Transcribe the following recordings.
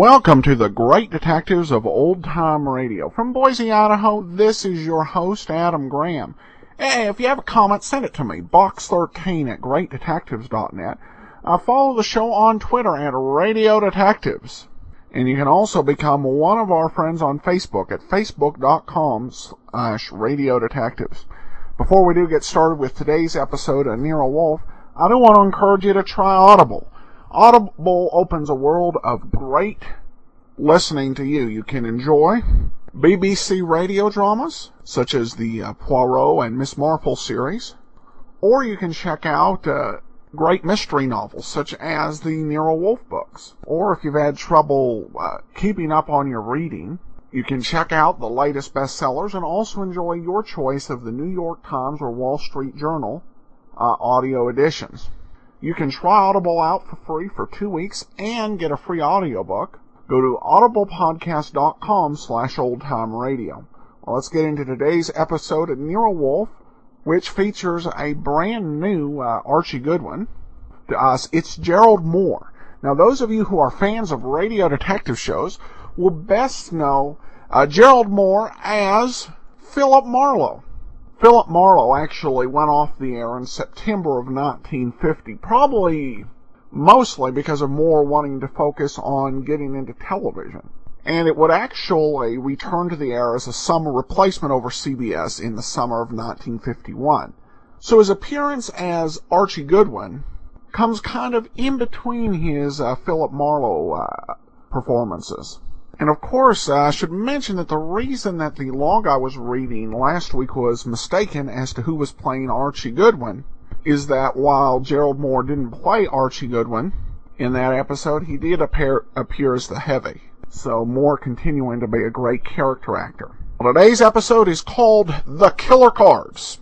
Welcome to the Great Detectives of Old Time Radio. From Boise, Idaho, this is your host, Adam Graham. Hey, if you have a comment, send it to me, box13@greatdetectives.net. Follow the show on Twitter at Radio Detectives. And you can also become one of our friends on Facebook at facebook.com/Radio Detectives. Before we do get started with today's episode of Nero Wolfe, I do want to encourage you to try Audible. Audible opens a world of great listening to you. You can enjoy BBC radio dramas, such as the Poirot and Miss Marple series, or you can check out great mystery novels, such as the Nero Wolfe books. Or if you've had trouble keeping up on your reading, you can check out the latest bestsellers and also enjoy your choice of the New York Times or Wall Street Journal audio editions. You can try Audible out for free for 2 weeks and get a free audiobook. Go to audiblepodcast.com/oldtimeradio. Well, let's get into today's episode of Nero Wolfe, which features a brand new Archie Goodwin. To us, it's Gerald Moore. Now, those of you who are fans of radio detective shows will best know Gerald Moore as Philip Marlowe. Philip Marlowe actually went off the air in September of 1950, probably mostly because of Moore wanting to focus on getting into television. And it would actually return to the air as a summer replacement over CBS in the summer of 1951. So his appearance as Archie Goodwin comes kind of in between his Philip Marlowe performances. And of course, I should mention that the reason that the log I was reading last week was mistaken as to who was playing Archie Goodwin is that while Gerald Moore didn't play Archie Goodwin in that episode, he did appear as the Heavy. So Moore continuing to be a great character actor. Well, today's episode is called The Killer Cards.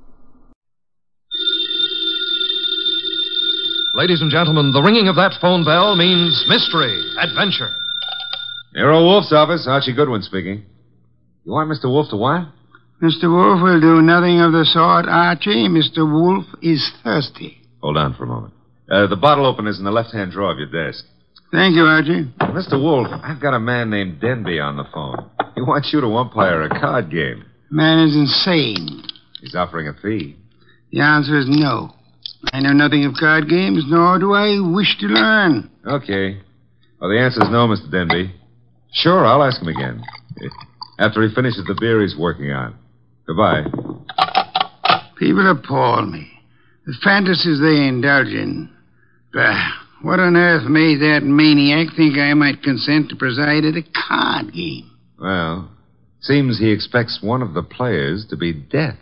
Ladies and gentlemen, the ringing of that phone bell means mystery, adventure. Nero Wolfe's office, Archie Goodwin speaking. You want Mr. Wolfe to what? Mr. Wolfe will do nothing of the sort, Archie. Mr. Wolfe is thirsty. Hold on for a moment. The bottle opener's in the left-hand drawer of your desk. Thank you, Archie. Mr. Wolfe, I've got a man named Denby on the phone. He wants you to umpire a card game. Man is insane. He's offering a fee. The answer is no. I know nothing of card games, nor do I wish to learn. Okay. Well, the answer's no, Mr. Denby. Sure, I'll ask him again. After he finishes the beer he's working on. Goodbye. People appall me. The fantasies they indulge in. Bah, what on earth made that maniac think I might consent to preside at a card game? Well, seems he expects one of the players to be death.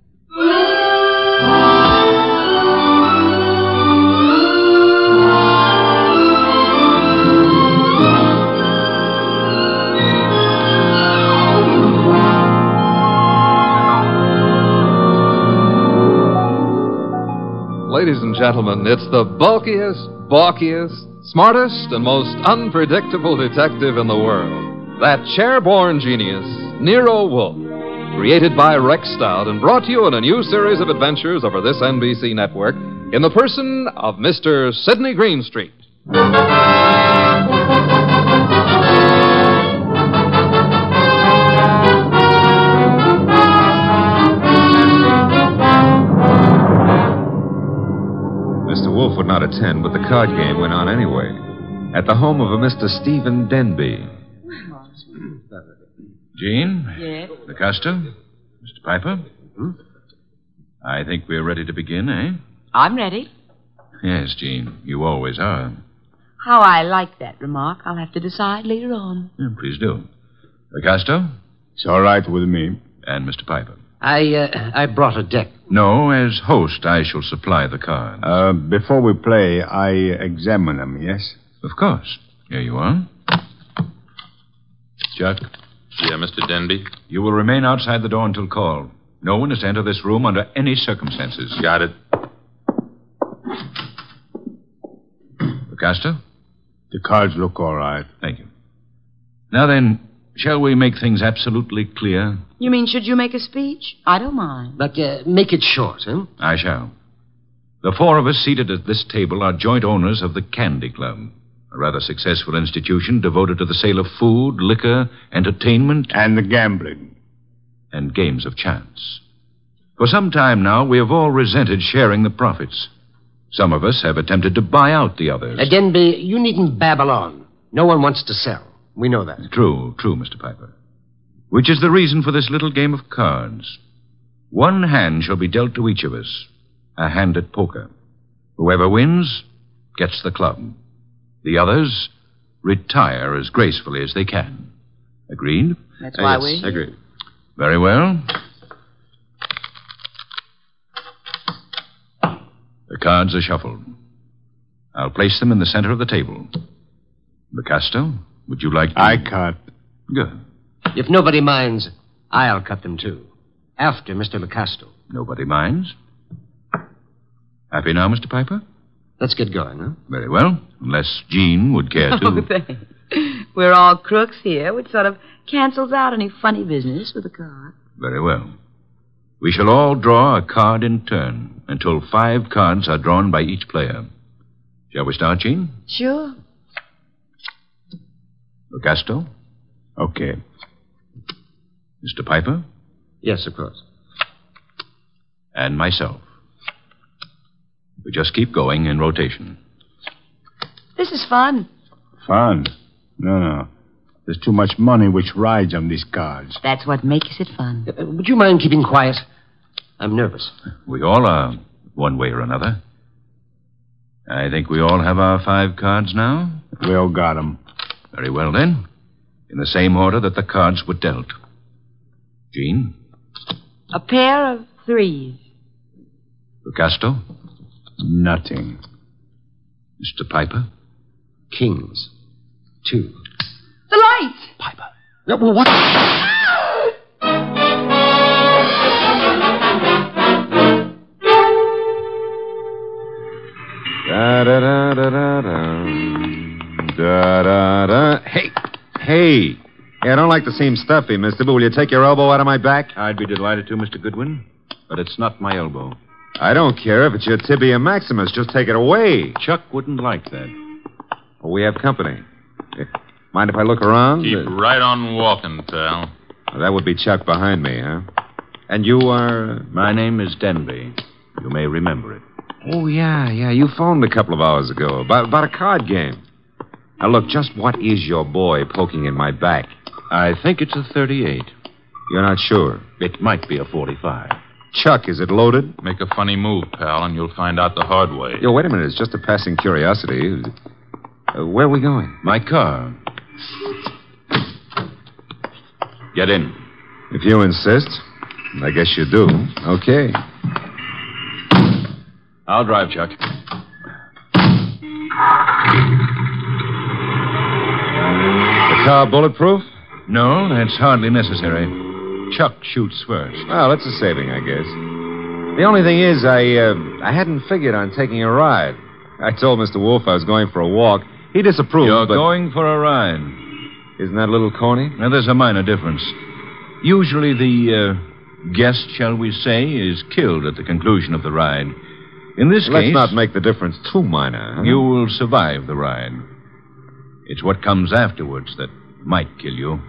Ladies and gentlemen, it's the bulkiest, balkiest, smartest, and most unpredictable detective in the world. That chair-born genius, Nero Wolfe. Created by Rex Stout and brought to you in a new series of adventures over this NBC network in the person of Mr. Sidney Greenstreet. Wolfe would not attend, but the card game went on anyway. At the home of a Mr. Stephen Denby. Jean? Yes? LaCosta? Mr. Piper? I think we're ready to begin, eh? I'm ready. Yes, Jean. You always are. How I like that remark, I'll have to decide later on. Yeah, please do. LaCosta? It's all right with me. And Mr. Piper? I brought a deck. No, as host, I shall supply the cards. Before we play, I examine them, yes? Of course. Here you are. Chuck? Yeah, Mr. Denby? You will remain outside the door until called. No one is to enter this room under any circumstances. Got it. LaCosta? The cards look all right. Thank you. Now then, shall we make things absolutely clear? You mean, should you make a speech? I don't mind. But make it short, huh? I shall. The four of us seated at this table are joint owners of the Candy Club. a rather successful institution devoted to the sale of food, liquor, entertainment, And the gambling. and games of chance. For some time now, we have all resented sharing the profits. Some of us have attempted to buy out the others. Denby, you needn't babble on. No one wants to sell. We know that. True, Mr. Piper. Which is the reason for this little game of cards. One hand shall be dealt to each of us, a hand at poker. Whoever wins gets the club. The others retire as gracefully as they can. Agreed? That's why Yes, agreed. Very well. The cards are shuffled. I'll place them in the center of the table. Picasto, would you like to... I cut. Good. If nobody minds, I'll cut them too. After Mr. Lecasto. Nobody minds. Happy now, Mr. Piper? Let's get going, huh? Very well. Unless Jean would care to... Oh, thanks. We're all crooks here, which sort of cancels out any funny business with a card. Very well. We shall all draw a card in turn until 5 cards are drawn by each player. Shall we start, Jean? Sure. Lecasto? Okay. Mr. Piper? Yes, of course. And myself. We just keep going in rotation. This is fun. Fun? No. There's too much money which rides on these cards. That's what makes it fun. Would you mind keeping quiet? I'm nervous. We all are, one way or another. I think we all have our 5 cards now. We all got 'em. Very well, then. In the same order that the cards were dealt. Jean? A pair of 3s. Picasto? Nothing. Mr. Piper? Kings. 2. The light! Piper. Well, what? Da-da-da-da-da-da. Da-da-da. Hey. Hey, I don't like to seem stuffy, mister, but will you take your elbow out of my back? I'd be delighted to, Mr. Goodwin, but it's not my elbow. I don't care if it's your tibia maximus. Just take it away. Chuck wouldn't like that. Oh, we have company. Mind if I look around? Keep right on walking, pal. That would be Chuck behind me, huh? And you are... My name is Denby. You may remember it. Oh, yeah. You phoned a couple of hours ago about a card game. Now, look, just what is your boy poking in my back? I think it's a 38. You're not sure? It might be a 45. Chuck, is it loaded? Make a funny move, pal, and you'll find out the hard way. Yo, wait a minute. It's just a passing curiosity. Where are we going? My car. Get in. If you insist. I guess you do. Okay. I'll drive, Chuck. The car bulletproof? No, that's hardly necessary. Chuck shoots first. Well, that's a saving, I guess. The only thing is, I hadn't figured on taking a ride. I told Mr. Wolf I was going for a walk. He disapproved, You're but... going for a ride. Isn't that a little corny? Now, there's a minor difference. Usually the guest, shall we say, is killed at the conclusion of the ride. In this Let's case... not make the difference too minor, huh? You will survive the ride. It's what comes afterwards that might kill you.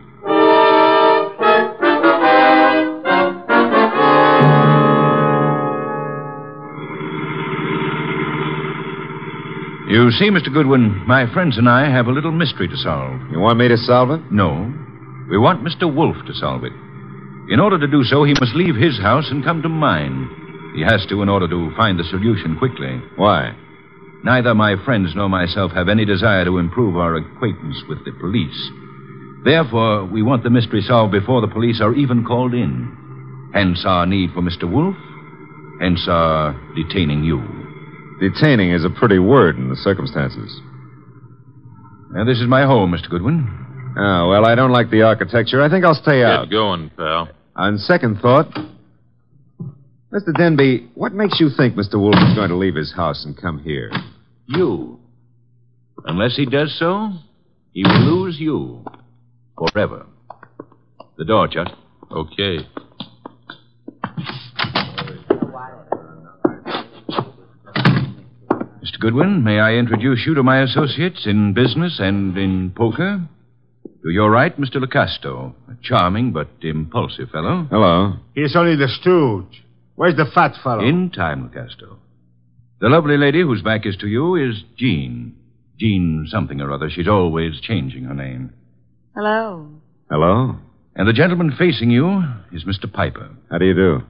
You see, Mr. Goodwin, my friends and I have a little mystery to solve. You want me to solve it? No. We want Mr. Wolf to solve it. In order to do so, he must leave his house and come to mine. He has to in order to find the solution quickly. Why? Neither my friends nor myself have any desire to improve our acquaintance with the police. Therefore, we want the mystery solved before the police are even called in. Hence our need for Mr. Wolf. Hence our detaining you. Detaining is a pretty word in the circumstances. Now, this is my home, Mr. Goodwin. Oh, well, I don't like the architecture. I think I'll stay out. Get going, pal. On second thought, Mr. Denby, what makes you think Mr. Wolf is going to leave his house and come here? You. Unless he does so, he will lose you. Forever. The door, Chuck. Okay. Mr. Goodwin, may I introduce you to my associates in business and in poker? To your right, Mr. Lecasto, a charming but impulsive fellow. Hello. He's only the stooge. Where's the fat fellow? In time, Lecasto. The lovely lady whose back is to you is Jean. Jean something or other. She's always changing her name. Hello. Hello. And the gentleman facing you is Mr. Piper. How do you do?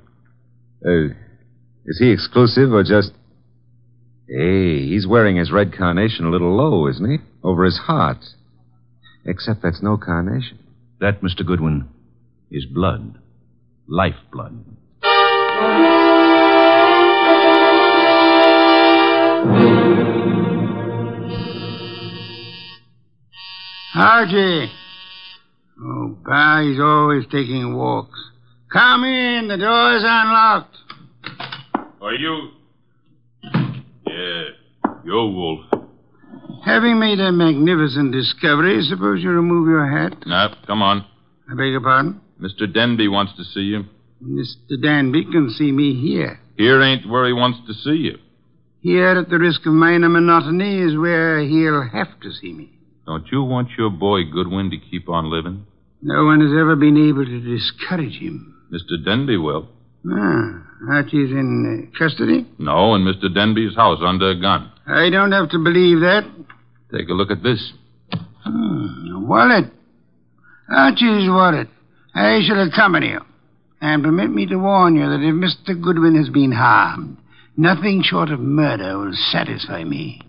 Is he exclusive or just... Hey, he's wearing his red carnation a little low, isn't he? Over his heart. Except that's no carnation. That, Mr. Goodwin, is blood. Lifeblood. Archie. Oh, Pa, he's always taking walks. Come in. The door's unlocked. Are you... Yeah, you're Wolf. Having made a magnificent discovery, suppose you remove your hat? No, come on. I beg your pardon? Mr. Denby wants to see you. Mr. Danby can see me here. Here ain't where he wants to see you. Here, at the risk of minor monotony, is where he'll have to see me. Don't you want your boy Goodwin to keep on living? No one has ever been able to discourage him. Mr. Denby will. Ah, Archie's in custody? No, in Mr. Denby's house under a gun. I don't have to believe that. Take a look at this. A wallet. Archie's wallet. I shall accompany you. And permit me to warn you that if Mr. Goodwin has been harmed, nothing short of murder will satisfy me.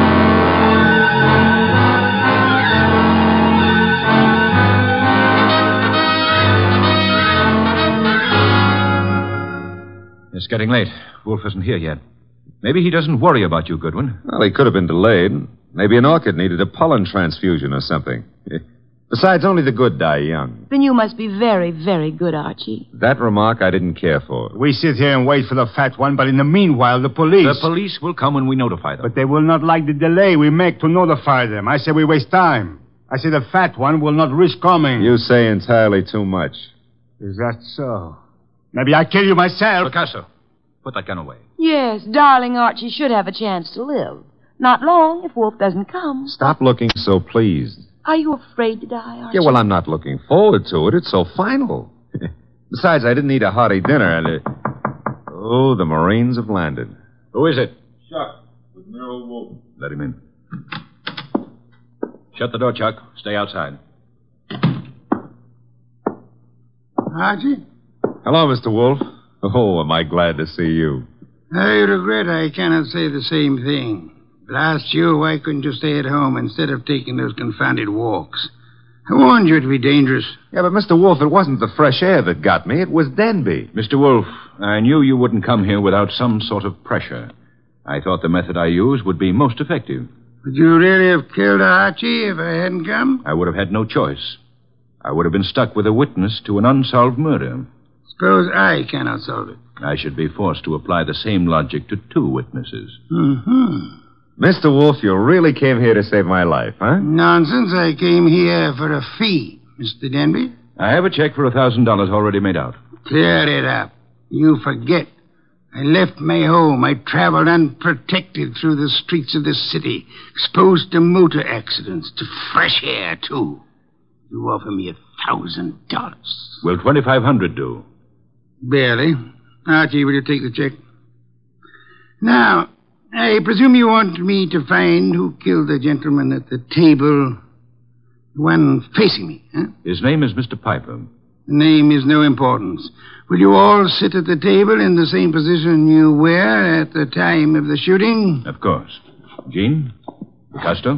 It's getting late. Wolf isn't here yet. Maybe he doesn't worry about you, Goodwin. Well, he could have been delayed. Maybe an orchid needed a pollen transfusion or something. Besides, only the good die young. Then you must be very, very good, Archie. That remark I didn't care for. We sit here and wait for the fat one, but in the meanwhile, the police... The police will come when we notify them. But they will not like the delay we make to notify them. I say we waste time. I say the fat one will not risk coming. You say entirely too much. Is that so? Maybe I kill you myself. Picasso, put that gun away. Yes, darling Archie should have a chance to live. Not long if Wolf doesn't come. Stop looking so pleased. Are you afraid to die, Archie? Yeah, well, I'm not looking forward to it. It's so final. Besides, I didn't eat a hearty dinner, and Oh, the Marines have landed. Who is it? Chuck, with Nero Wolf. Let him in. Shut the door, Chuck. Stay outside. Archie? Hello, Mr. Wolf. Oh, am I glad to see you. I regret I cannot say the same thing. Last year, why couldn't you stay at home instead of taking those confounded walks? I warned you it'd be dangerous. Yeah, but Mr. Wolf, it wasn't the fresh air that got me. It was Denby. Mr. Wolf, I knew you wouldn't come here without some sort of pressure. I thought the method I used would be most effective. Would you really have killed Archie if I hadn't come? I would have had no choice. I would have been stuck with a witness to an unsolved murder. Suppose I cannot solve it. I should be forced to apply the same logic to two witnesses. Mm-hmm. Mr. Wolf, you really came here to save my life, huh? Nonsense. I came here for a fee, Mr. Denby. I have a check for $1,000 already made out. Clear it up. You forget. I left my home. I traveled unprotected through the streets of this city, exposed to motor accidents, to fresh air, too. You offer me $1,000. Will $2,500 do? Barely. Archie, will you take the check? Now, I presume you want me to find who killed the gentleman at the table, the one facing me, huh? His name is Mr. Piper. The name is no importance. Will you all sit at the table in the same position you were at the time of the shooting? Of course. Jean? Picasso?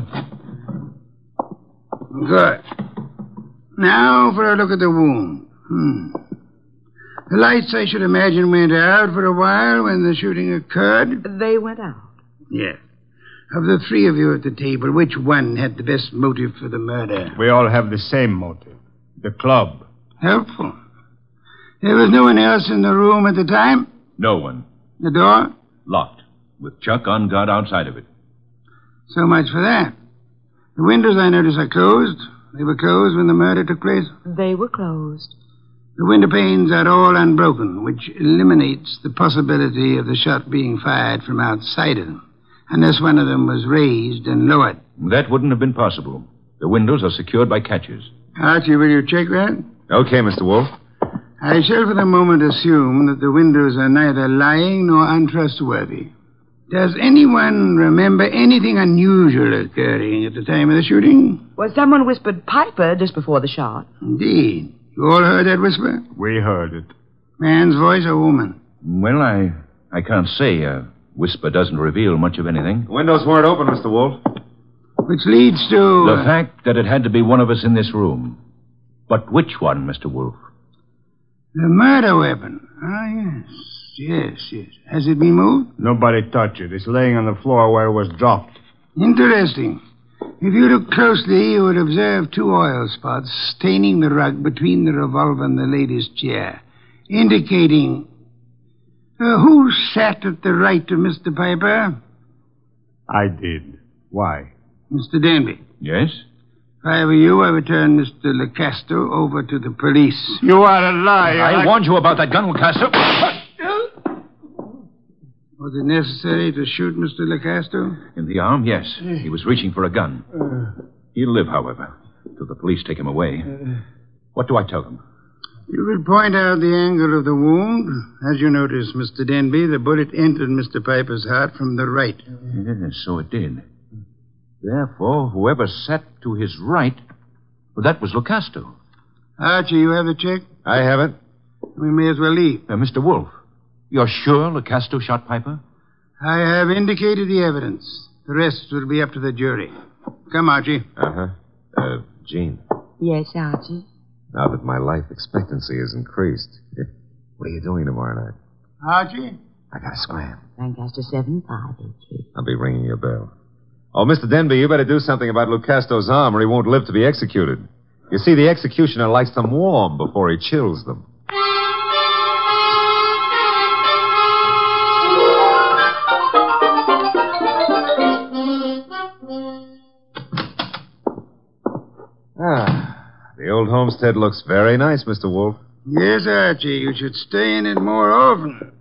Good. Now for a look at the wound. The lights, I should imagine, went out for a while when the shooting occurred. They went out. Yes. Of the three of you at the table, which one had the best motive for the murder? We all have the same motive. The club. Helpful. There was no one else in the room at the time? No one. The door? Locked, with Chuck on guard outside of it. So much for that. The windows, I notice, are closed. They were closed when the murder took place? They were closed. The window panes are all unbroken, which eliminates the possibility of the shot being fired from outside of them. Unless one of them was raised and lowered. That wouldn't have been possible. The windows are secured by catches. Archie, will you check that? Okay, Mr. Wolf. I shall for the moment assume that the windows are neither lying nor untrustworthy. Does anyone remember anything unusual occurring at the time of the shooting? Well, someone whispered Piper just before the shot. Indeed. You all heard that whisper? We heard it. Man's voice or woman? Well, I can't say. A whisper doesn't reveal much of anything. The windows weren't open, Mr. Wolf. Which leads to... The fact that it had to be one of us in this room. But which one, Mr. Wolf? The murder weapon. Ah, yes. Has it been moved? Nobody touched it. It's laying on the floor where it was dropped. Interesting. If you look closely, you would observe 2 oil spots staining the rug between the revolver and the lady's chair, indicating... who sat at the right of Mr. Piper? I did. Why? Mr. Denby. Yes? If I were you, I would turn Mr. Lecasto over to the police. You are a liar. I warned you about that gun, Lecasto. Was it necessary to shoot Mr. Lecasto? In the arm, yes. He was reaching for a gun. He'll live, however, till the police take him away. What do I tell them? You could point out the angle of the wound. As you notice, Mr. Denby, the bullet entered Mr. Piper's heart from the right. Yes, so it did. Therefore, whoever sat to his right, well, that was Lecasto. Archie, you have the check? I haven't. We may as well leave. Mr. Wolf, you're sure Lecasto shot Piper? I have indicated the evidence. The rest will be up to the jury. Come, Archie. Jean, Yes, Archie. now that my life expectancy has increased, what are you doing tomorrow night? Archie? I gotta scram. Lancaster 7583. I'll be ringing your bell. Oh, Mr. Denby, you better do something about Lucasto's arm or he won't live to be executed. You see, the executioner likes them warm before he chills them. The old homestead looks very nice, Mr. Wolf. Yes, Archie. You should stay in it more often.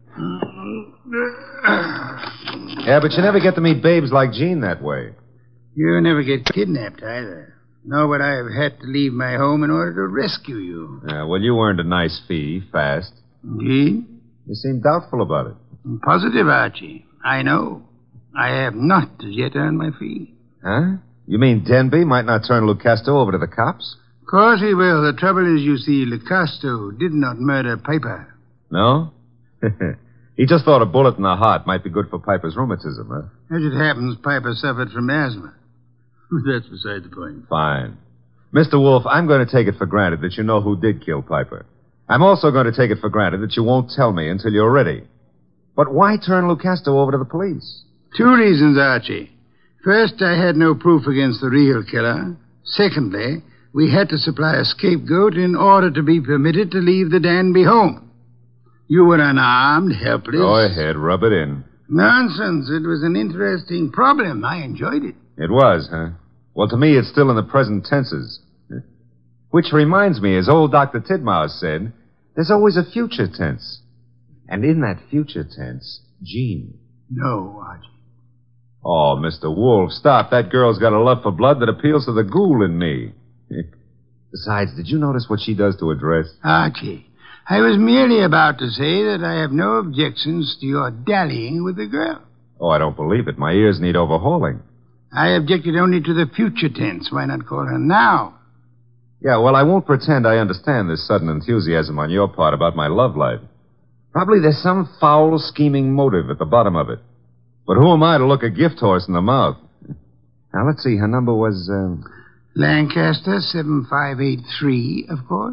Yeah, but you never get to meet babes like Jean that way. You never get kidnapped either. Nor would I have had to leave my home in order to rescue you. Yeah, well, you earned a nice fee, fast. Indeed? You seem doubtful about it. I'm positive, Archie. I know. I have not as yet earned my fee. Huh? You mean Denby might not turn Lucasto over to the cops? Of course he will. The trouble is, you see, Lecasto did not murder Piper. No? He just thought a bullet in the heart might be good for Piper's rheumatism, huh? As it happens, Piper suffered from asthma. That's beside the point. Fine. Mr. Wolf, I'm going to take it for granted that you know who did kill Piper. I'm also going to take it for granted that you won't tell me until you're ready. But why turn Lucasto over to the police? 2 reasons, Archie. First, I had no proof against the real killer. Secondly, we had to supply a scapegoat in order to be permitted to leave the Danby home. You were unarmed, helpless. Go ahead, rub it in. Nonsense. It was an interesting problem. I enjoyed it. It was, huh? Well, to me, it's still in the present tenses. Which reminds me, as old Dr. Tidmouse said, there's always a future tense. And in that future tense, Jean. No, Archie. Oh, Mr. Wolf, stop. That girl's got a love for blood that appeals to the ghoul in me. Besides, did you notice what she does to her dress? Archie, I was merely about to say that I have no objections to your dallying with the girl. Oh, I don't believe it. My ears need overhauling. I objected only to the future tense. Why not call her now? Yeah, well, I won't pretend I understand this sudden enthusiasm on your part about my love life. Probably there's some foul, scheming motive at the bottom of it. But who am I to look a gift horse in the mouth? Now, let's see. Her number was, Lancaster 7583, of course.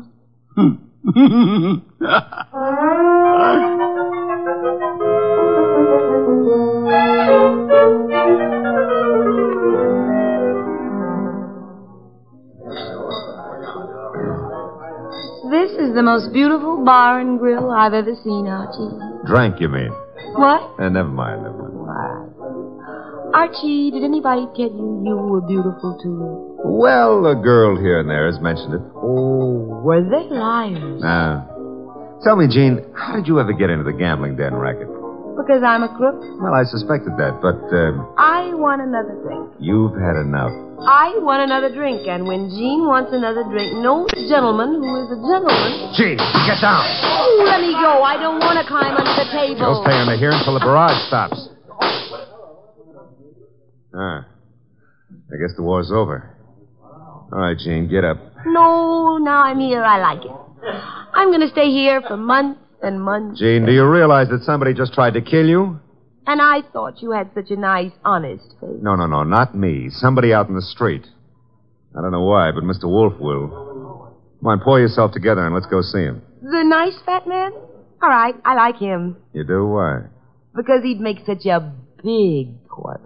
This is the most beautiful bar and grill I've ever seen, Archie. Drank, you mean? What? Never mind. Archie, did anybody tell you were beautiful, too? Well, a girl here and there has mentioned it. Oh, were they liars? Tell me, Jean, how did you ever get into the gambling den racket? Because I'm a crook? Well, I suspected that, but I want another drink. you've had enough. I want another drink, and when Jean wants another drink, no gentleman who is a gentleman... Gene, get down. Oh, let me go. I don't want to climb under the table. You'll stay under here until the barrage stops. I guess the war's over. All right, Gene, get up. No, now I'm here. I like it. I'm going to stay here for months and months. Gene, do you realize that somebody just tried to kill you? And I thought you had such a nice, honest face. No, not me. Somebody out in the street. I don't know why, but Mr. Wolf will. Come on, pull yourself together and let's go see him. The nice fat man? All right, I like him. You do? Why? Because he'd make such a big corpse.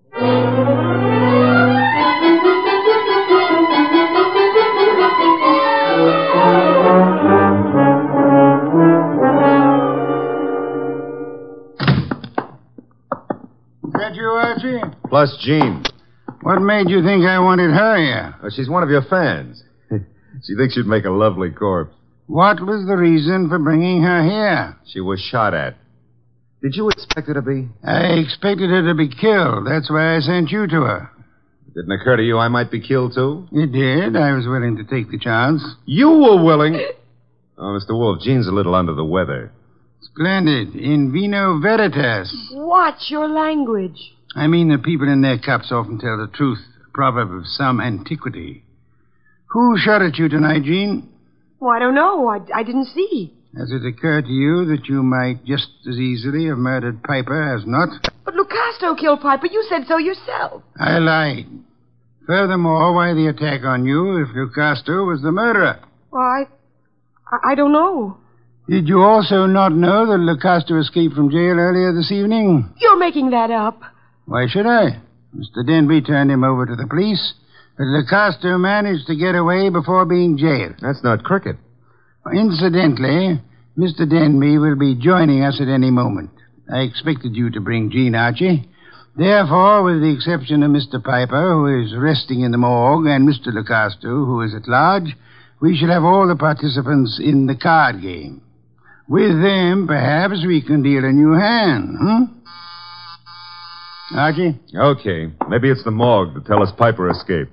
Is that you, Archie? Plus Jean. What made you think I wanted her here? Well, she's one of your fans. She thinks you'd make a lovely corpse. What was the reason for bringing her here? She was shot at. Did you expect her to be? I expected her to be killed. That's why I sent you to her. It didn't occur to you I might be killed, too? It did. I was willing to take the chance. You were willing. Oh, Mr. Wolf, Jean's a little under the weather. Splendid. In vino veritas. Watch your language. I mean, the people in their cups often tell the truth. A proverb of some antiquity. Who shot at you tonight, Jean? Oh, I don't know. I didn't see. Has it occurred to you that you might just as easily have murdered Piper as not? But Lucasto killed Piper. You said so yourself. I lied. Furthermore, why the attack on you if Lucasto was the murderer? Well, I don't know. Did you also not know that Lucasto escaped from jail earlier this evening? You're making that up. Why should I? Mr. Denby turned him over to the police, but Lucasto managed to get away before being jailed. That's not cricket. Incidentally, Mr. Denby will be joining us at any moment. I expected you to bring Jean, Archie. Therefore, with the exception of Mr. Piper, who is resting in the morgue, and Mr. Lucasto, who is at large, we shall have all the participants in the card game. With them, perhaps we can deal a new hand, Archie? Okay. Maybe it's the morgue to tell us Piper escaped.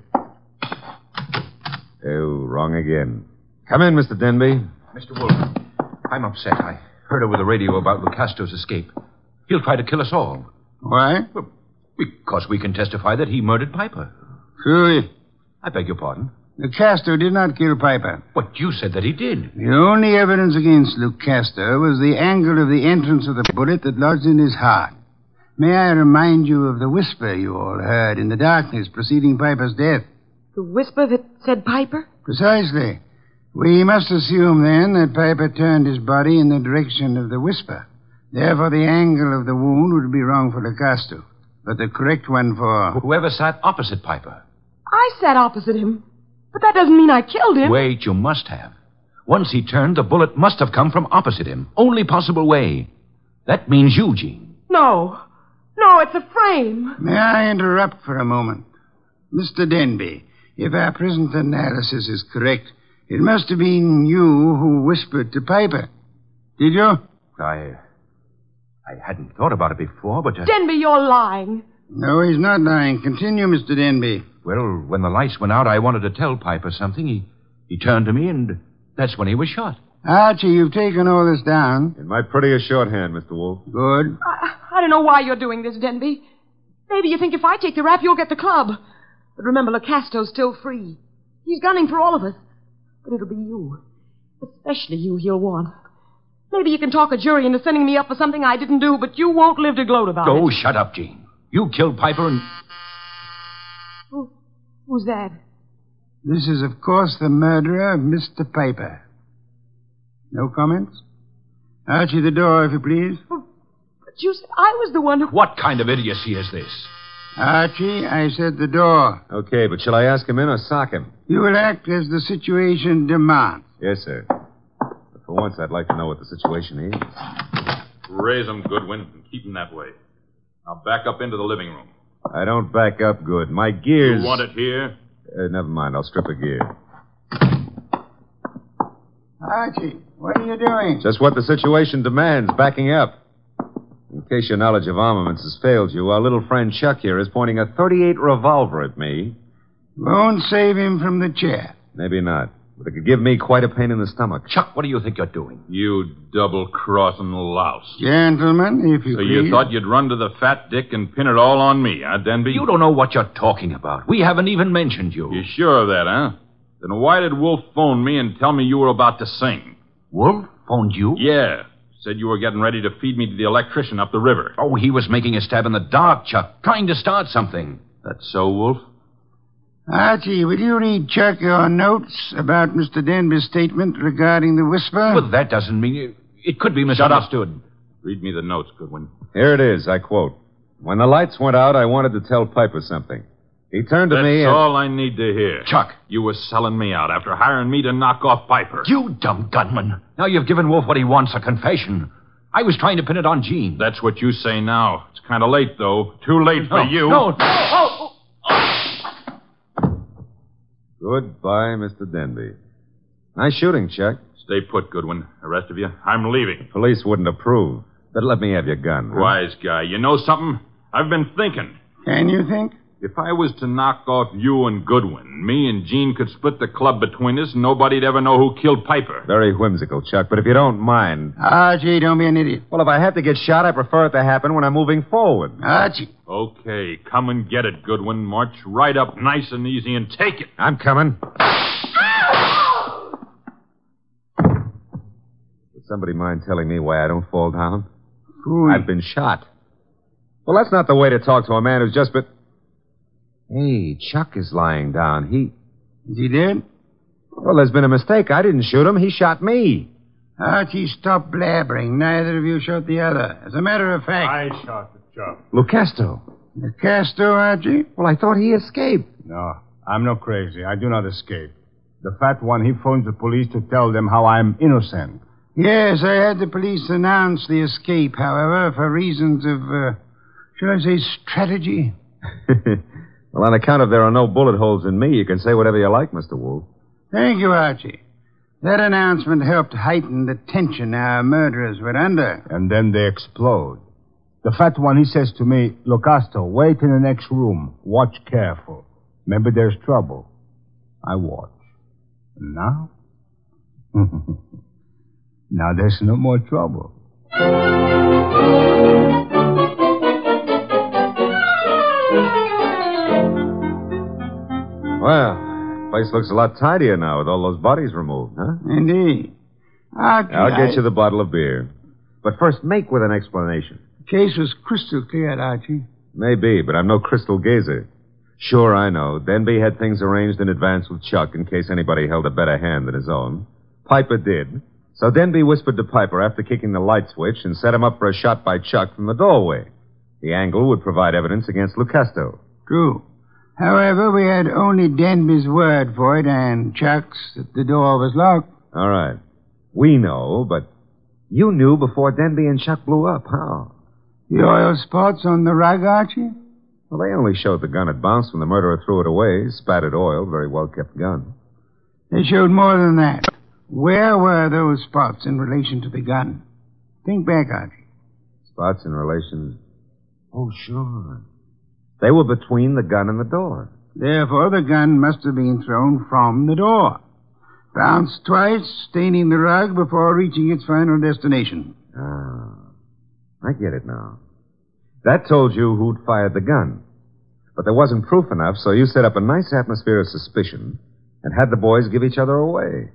Oh, wrong again. Come in, Mr. Denby. Mr. Wolf, I'm upset. I heard over the radio about Lucasto's escape. He'll try to kill us all. Why? Because we can testify that he murdered Piper. Truly. I beg your pardon? Lucasto did not kill Piper. But you said that he did. The only evidence against Lucasto was the angle of the entrance of the bullet that lodged in his heart. May I remind you of the whisper you all heard in the darkness preceding Piper's death? The whisper that said Piper? Precisely. We must assume, then, that Piper turned his body in the direction of the whisper. Therefore, the angle of the wound would be wrong for Lucasto, but the correct one for... Whoever sat opposite Piper. I sat opposite him. But that doesn't mean I killed him. Wait, you must have. Once he turned, the bullet must have come from opposite him. Only possible way. That means you, Jean. No. No, it's a frame. May I interrupt for a moment? Mr. Denby, if our present analysis is correct, it must have been you who whispered to Piper. Did you? I hadn't thought about it before, but... Denby, you're lying. No, he's not lying. Continue, Mr. Denby. Well, when the lights went out, I wanted to tell Piper something. He turned to me, and that's when he was shot. Archie, you've taken all this down. In my prettiest shorthand, Mr. Wolf. Good. I don't know why you're doing this, Denby. Maybe you think if I take the rap, you'll get the club. But remember, Lucasto's still free. He's gunning for all of us. But it'll be you. Especially you he'll want. Maybe you can talk a jury into sending me up for something I didn't do, but you won't live to gloat about it. Oh, shut up, Jean. You killed Piper and... Who's that? This is, of course, the murderer of Mr. Piper. No comments? Archie, the door, if you please. But you said I was the one who... What kind of idiocy is this? Archie, I said the door. Okay, but shall I ask him in or sock him? You will act as the situation demands. Yes, sir. But for once, I'd like to know what the situation is. Raise 'em, Goodwin, and keep 'em that way. Now back up into the living room. I don't back up good. My gears... You want it here? Never mind. I'll strip a gear. Archie, what are you doing? Just what the situation demands, backing up. In case your knowledge of armaments has failed you, our little friend Chuck here is pointing a .38 revolver at me. Won't save him from the chair. Maybe not. But it could give me quite a pain in the stomach. Chuck, what do you think you're doing? You double-crossing louse. Gentlemen, if you So please. you thought you'd run to the fat dick and pin it all on me, huh, Denby? You don't know what you're talking about. We haven't even mentioned you. You sure of that, huh? Then why did Wolf phone me and tell me you were about to sing? Wolf phoned you? Yeah. Said you were getting ready to feed me to the electrician up the river. Oh, he was making a stab in the dark, Chuck. Trying to start something. That's so, Wolf? Archie, will you read Chuck your notes about Mr. Denby's statement regarding the whisper? But that doesn't mean... It could be misunderstood. Read me the notes, Goodwin. Here it is, I quote. When the lights went out, I wanted to tell Piper something. He turned to That's me and... all I need to hear. Chuck. You were selling me out after hiring me to knock off Piper. You dumb gunman. Now you've given Wolf what he wants, a confession. I was trying to pin it on Jean. That's what you say now. It's kind of late, though. Too late for you. No. Goodbye, Mr. Denby. Nice shooting, Chuck. Stay put, Goodwin. The rest of you, I'm leaving. Police wouldn't approve. But let me have your gun. Huh? Wise guy. You know something? I've been thinking. Can you think? If I was to knock off you and Goodwin, me and Jean could split the club between us and nobody'd ever know who killed Piper. Very whimsical, Chuck, but if you don't mind... Archie, don't be an idiot. Well, if I have to get shot, I prefer it to happen when I'm moving forward. Archie. Okay, come and get it, Goodwin. March right up nice and easy and take it. I'm coming. Would somebody mind telling me why I don't fall down? Phooey. I've been shot. Well, that's not the way to talk to a man who's just been... Hey, Chuck is lying down. Is he dead? Well, there's been a mistake. I didn't shoot him. He shot me. Archie, stop blabbering. Neither of you shot the other. As a matter of fact... I shot the Chuck. Lucasto. Casto, Archie? Well, I thought he escaped. No, I'm not crazy. I do not escape. The fat one, he phones the police to tell them how I'm innocent. Yes, I had the police announce the escape, however, for reasons of, shall I say, strategy? Well, on account of there are no bullet holes in me, you can say whatever you like, Mr. Wolf. Thank you, Archie. That announcement helped heighten the tension our murderers were under. And then they explode. The fat one, he says to me, Locasto, wait in the next room. Watch careful. Maybe there's trouble. I watch. And now? Now there's no more trouble. Well, place looks a lot tidier now with all those bodies removed, huh? Indeed. Archie, I'll get you the bottle of beer. But first, make with an explanation. The case was crystal clear, Archie. Maybe, but I'm no crystal gazer. Sure, I know. Denby had things arranged in advance with Chuck in case anybody held a better hand than his own. Piper did. So Denby whispered to Piper after kicking the light switch and set him up for a shot by Chuck from the doorway. The angle would provide evidence against Lucasto. True. However, we had only Denby's word for it and Chuck's that the door was locked. All right. We know, but you knew before Denby and Chuck blew up. How? The oil spots on the rug, Archie? Well, they only showed the gun had bounced when the murderer threw it away. Spattered oil, very well-kept gun. They showed more than that. Where were those spots in relation to the gun? Think back, Archie. Spots in relation... Oh, sure. They were between the gun and the door. Therefore, the gun must have been thrown from the door. Bounced twice, staining the rug before reaching its final destination. Ah, I get it now. That told you who'd fired the gun. But there wasn't proof enough, so you set up a nice atmosphere of suspicion and had the boys give each other away.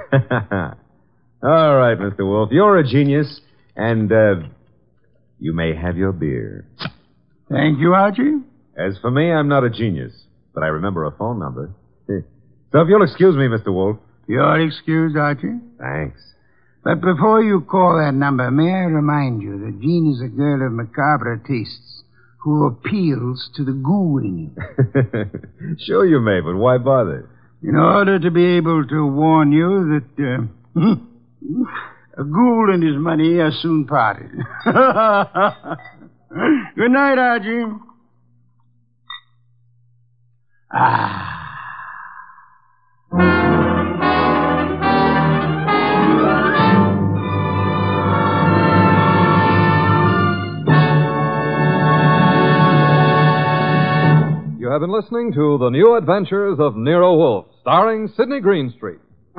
All right, Mr. Wolf, you're a genius, and, you may have your beer. Thank you, Archie. As for me, I'm not a genius, but I remember a phone number. So if you'll excuse me, Mr. Wolf. You're excused, Archie. Thanks. But before you call that number, may I remind you that Jean is a girl of macabre tastes who appeals to the ghoul in you. Sure you may, but why bother? In order to be able to warn you that a ghoul and his money are soon parted. Good night, Archie. Ah. have been listening to The New Adventures of Nero Wolfe, starring Sidney Greenstreet.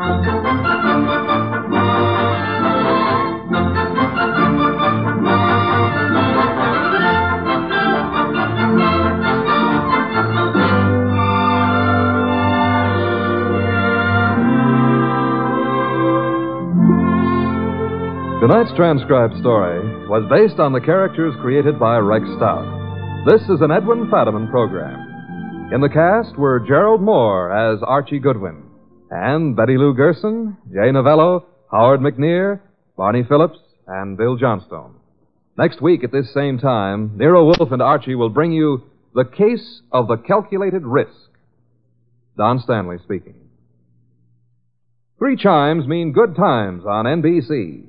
Tonight's transcribed story was based on the characters created by Rex Stout. This is an Edwin Fadiman program. In the cast were Gerald Moore as Archie Goodwin, and Betty Lou Gerson, Jay Novello, Howard McNear, Barney Phillips, and Bill Johnstone. Next week at this same time, Nero Wolfe and Archie will bring you The Case of the Calculated Risk. Don Stanley speaking. 3 chimes mean good times on NBC.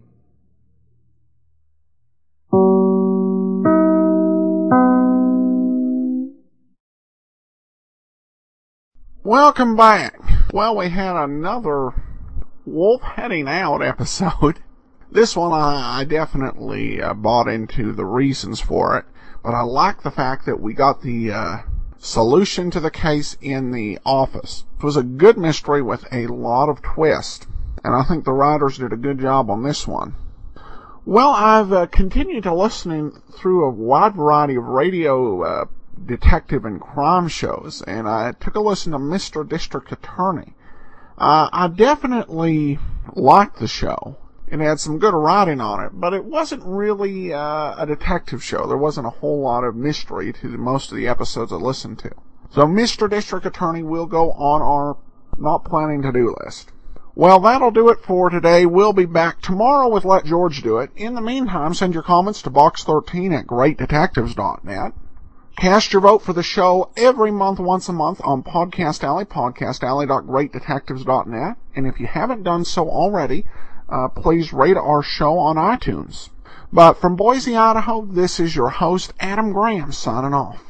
Welcome back. Well, we had another Wolf Heading Out episode. This one I definitely bought into the reasons for it, but I like the fact that we got the solution to the case in the office. It was a good mystery with a lot of twist, and I think the writers did a good job on this one. Well, I've continued to listen through a wide variety of radio detective and crime shows, and I took a listen to Mr. District Attorney. I definitely liked the show. It had some good writing on it, but it wasn't really a detective show. There wasn't a whole lot of mystery to most of the episodes I listened to. So Mr. District Attorney will go on our not planning to do list. Well, that'll do it for today. We'll be back tomorrow with Let George Do It. In the meantime, send your comments to box13@greatdetectives.net. Cast your vote for the show every month, once a month, on Podcast Alley, podcastalley.greatdetectives.net. And if you haven't done so already, please rate our show on iTunes. But from Boise, Idaho, this is your host, Adam Graham, signing off.